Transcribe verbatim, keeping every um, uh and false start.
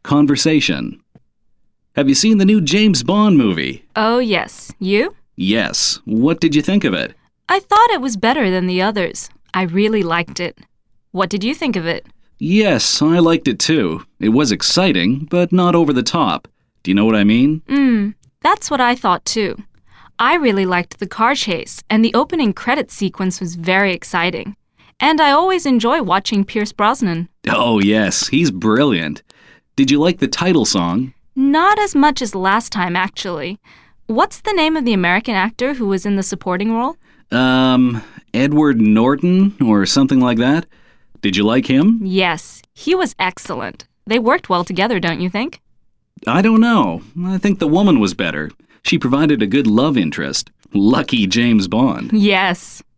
Conversation. Have you seen the new James Bond movie? Oh, yes. You? Yes. What did you think of it? I thought it was better than the others. I really liked it. What did you think of it? Yes, I liked it too. It was exciting, but not over the top. Do you know what I mean? Mm, that's what I thought too. I really liked the car chase, and the opening credits sequence was very exciting. And I always enjoy watching Pierce Brosnan. Oh, yes, he's brilliant. Did you like the title song? Not as much as last time, actually. What's the name of the American actor who was in the supporting role? Um, Edward Norton or something like that? Did you like him? Yes, he was excellent. They worked well together, don't you think? I don't know. I think the woman was better. She provided a good love interest. Lucky James Bond. Yes.